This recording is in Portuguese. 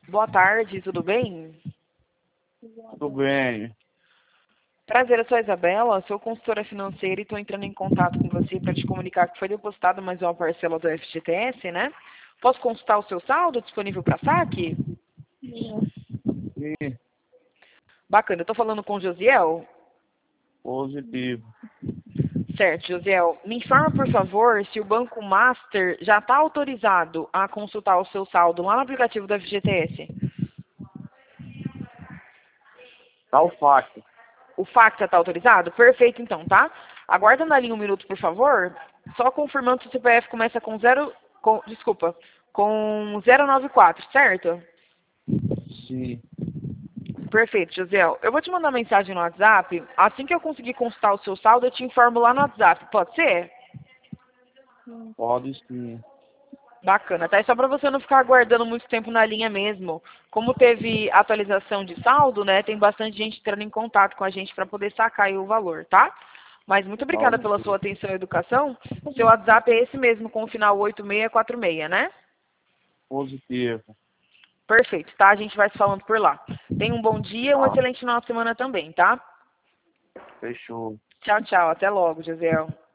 Boa tarde, tudo bem? Tudo bem. Prazer, eu sou a Isabela, sou consultora financeira e estou entrando em contato com você para te comunicar que foi depositada mais uma parcela do FGTS, né? Posso consultar o seu saldo disponível para saque? E Bacana, eu estou falando com o Josiel? positivo. Certo, Josiel. Me informa, por favor, se o Banco Master já está autorizado a consultar o seu saldo lá no aplicativo do FGTS. Tá o fato. O FAC já está autorizado? Perfeito, então, tá? Aguarda na linha um minuto, por favor. Só confirmando se o CPF começa com com 094, certo? Sim. Perfeito, Josiel. Eu vou te mandar mensagem no WhatsApp. Assim que eu conseguir consultar o seu saldo, eu te informo lá no WhatsApp. Pode ser? Pode sim. Bacana, tá? É só para você não ficar aguardando muito tempo na linha mesmo. Como teve atualização de saldo, né? Tem bastante gente entrando em contato com a gente para poder sacar aí o valor, tá? Mas muito obrigada pela sua Positivo. atenção e educação. Seu WhatsApp é esse mesmo, com o final 8646, né? Positivo. Perfeito, tá? A gente vai se falando por lá. Tenha um bom dia e um Tá. excelente final de semana também, tá? Fechou. Tchau, tchau. Até logo, Gisele.